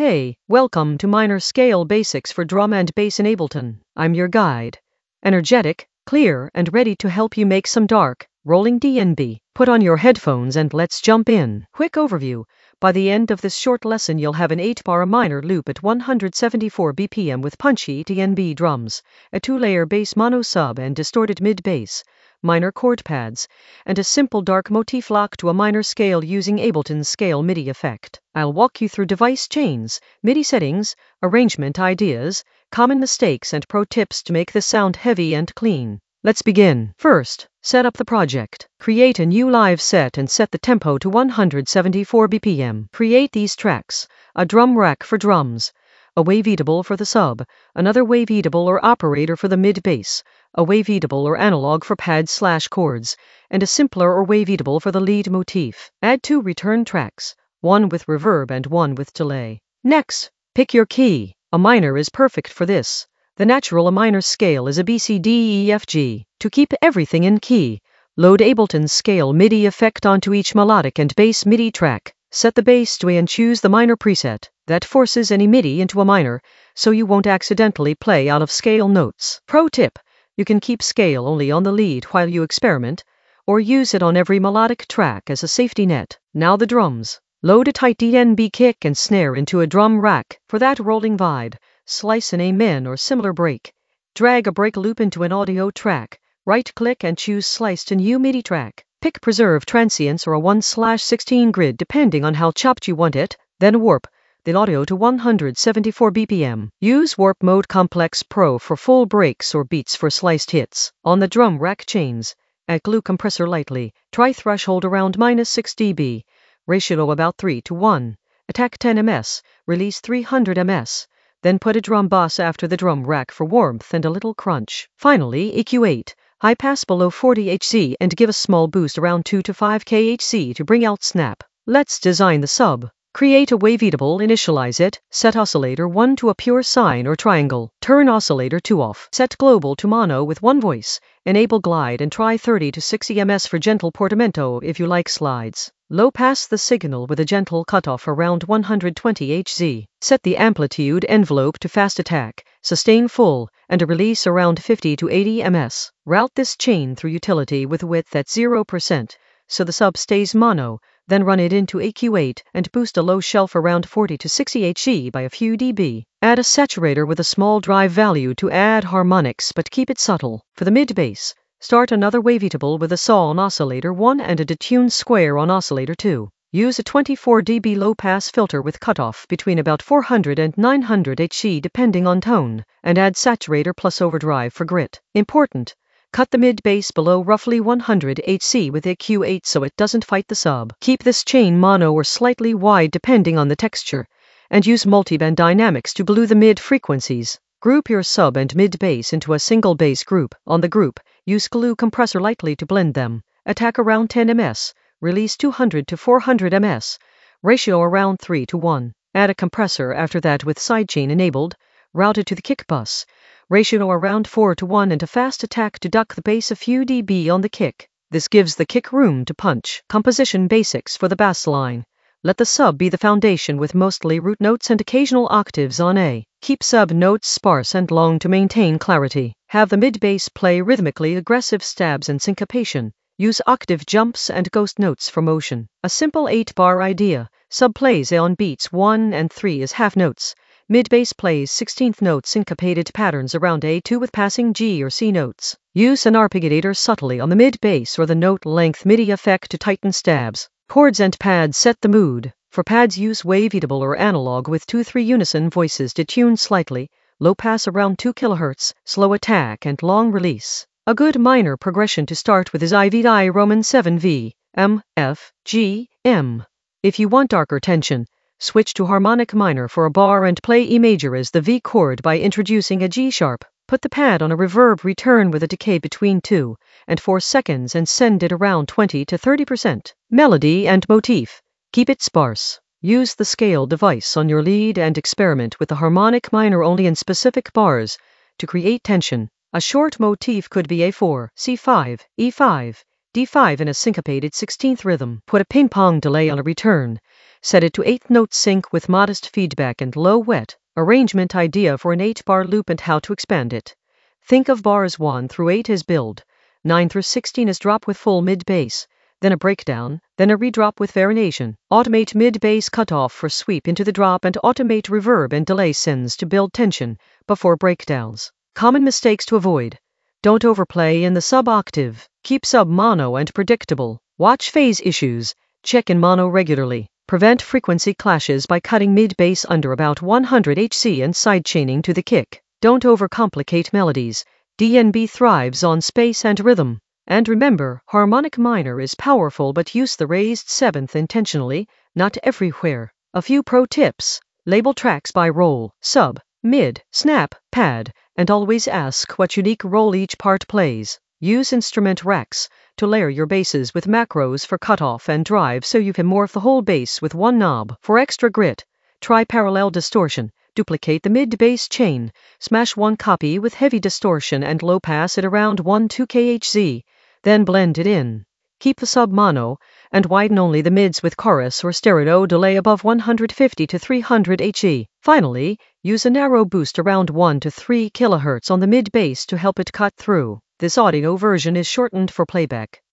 Hey, welcome to Minor Scale Basics for Drum and Bass in Ableton. I'm your guide. Energetic, clear, and ready to help you make some dark, rolling DnB. Put on your headphones and let's jump in. Quick overview. By the end of this short lesson you'll have an 8-bar minor loop at 174 BPM with punchy DnB drums, a 2-layer bass mono sub and distorted mid-bass, minor chord pads, and a simple dark motif lock to a minor scale using Ableton's Scale MIDI effect. I'll walk you through device chains, MIDI settings, arrangement ideas, common mistakes and pro tips to make this sound heavy and clean. Let's begin. First, set up the project. Create a new live set and set the tempo to 174 BPM. Create these tracks: a drum rack for drums, a waveatable for the sub, another waveatable or operator for the mid-bass, a waveatable or analog for pads/chords, and a simpler or waveatable for the lead motif. Add 2 return tracks, one with reverb and one with delay. Next, pick your key. A minor is perfect for this. The natural A minor scale is a B, C, D, E, F, G. To keep everything in key, load Ableton's Scale MIDI effect onto each melodic and bass MIDI track. Set the bass to A and choose the minor preset. That forces any MIDI into a minor, so you won't accidentally play out of scale notes. Pro tip: you can keep scale only on the lead while you experiment, or use it on every melodic track as a safety net. Now the drums. Load a tight DnB kick and snare into a drum rack. For that rolling vibe, slice an amen or similar break. Drag a break loop into an audio track. Right-click and choose Slice to New MIDI track. Pick Preserve Transients or a 1/16 grid depending on how chopped you want it, then warp the audio to 174 BPM. Use Warp Mode Complex Pro for full breaks or beats for sliced hits. On the drum rack chains, add glue compressor lightly. Try threshold around -6 dB. Ratio about 3:1. Attack 10 ms, release 300 ms. Then put a drum boss after the drum rack for warmth and a little crunch. Finally, EQ8, high pass below 40 Hz and give a small boost around 2 to 5 kHz to bring out snap. Let's design the sub. Create a waveatable, initialize it, set oscillator 1 to a pure sine or triangle, turn oscillator 2 off, set global to mono with one voice, enable glide and try 30 to 60 ms for gentle portamento if you like slides. Low pass the signal with a gentle cutoff around 120 Hz. Set the amplitude envelope to fast attack, sustain full, and a release around 50 to 80 ms. Route this chain through utility with width at 0%, so the sub stays mono, then run it into EQ8 and boost a low shelf around 40 to 60 Hz by a few dB. Add a saturator with a small drive value to add harmonics but keep it subtle. For the mid-bass, start another waveatable with a saw on oscillator 1 and a detuned square on oscillator 2. Use a 24 dB low-pass filter with cutoff between about 400 and 900 Hz depending on tone, and add saturator plus overdrive for grit. Important: cut the mid-bass below roughly 100 Hz with EQ8 so it doesn't fight the sub. Keep this chain mono or slightly wide depending on the texture, and use multiband dynamics to blue the mid-frequencies. Group your sub and mid-bass into a single bass group. On the group, use glue compressor lightly to blend them. Attack around 10 ms, release 200 to 400 ms, ratio around 3:1. Add a compressor after that with sidechain enabled, routed to the kick bus, ratio around 4:1 and a fast attack to duck the bass a few dB on the kick. This gives the kick room to punch. Composition basics for the bass line. Let the sub be the foundation with mostly root notes and occasional octaves on A. Keep sub notes sparse and long to maintain clarity. Have the mid-bass play rhythmically aggressive stabs and syncopation. Use octave jumps and ghost notes for motion. A simple 8-bar idea. Sub plays A on beats 1 and 3 as half notes. Mid-bass plays 16th note syncopated patterns around A2 with passing G or C notes. Use an arpeggiator subtly on the mid-bass or the note length MIDI effect to tighten stabs. Chords and pads set the mood. For pads use waveatable or analog with 2-3 unison voices detuned slightly, low pass around 2 kHz, slow attack and long release. A good minor progression to start with is I Roman 7 V, M, F, G, M. If you want darker tension, switch to harmonic minor for a bar and play E major as the V chord by introducing a G sharp. Put the pad on a reverb return with a decay between 2 and 4 seconds and send it around 20 to 30%. Melody and motif. Keep it sparse. Use the scale device on your lead and experiment with the harmonic minor only in specific bars to create tension. A short motif could be A4, C5, E5, D5 in a syncopated 16th rhythm. Put a ping-pong delay on a return. Set it to 8th-note sync with modest feedback and low wet. Arrangement idea for an 8-bar loop and how to expand it. Think of bars 1 through 8 as build, 9 through 16 as drop with full mid-bass, then a breakdown, then a redrop with variation. Automate mid-bass cutoff for sweep into the drop and automate reverb and delay sends to build tension before breakdowns. Common mistakes to avoid. Don't overplay in the sub-octave. Keep sub-mono and predictable. Watch phase issues. Check in mono regularly. Prevent frequency clashes by cutting mid-bass under about 100 Hz and sidechaining to the kick. Don't overcomplicate melodies. DNB thrives on space and rhythm. And remember, harmonic minor is powerful, but use the raised 7th intentionally, not everywhere. A few pro tips. Label tracks by roll, sub, mid, snap, pad, and always ask what unique role each part plays. Use instrument racks to layer your basses with macros for cutoff and drive so you can morph the whole bass with one knob. For extra grit, try parallel distortion. Duplicate the mid-bass chain. Smash one copy with heavy distortion and low pass at around 1-2 kHz. Then blend it in. Keep the sub-mono and widen only the mids with chorus or stereo delay above 150 to 300 Hz. Finally, use a narrow boost around 1 to 3 kHz on the mid-bass to help it cut through. This audio version is shortened for playback.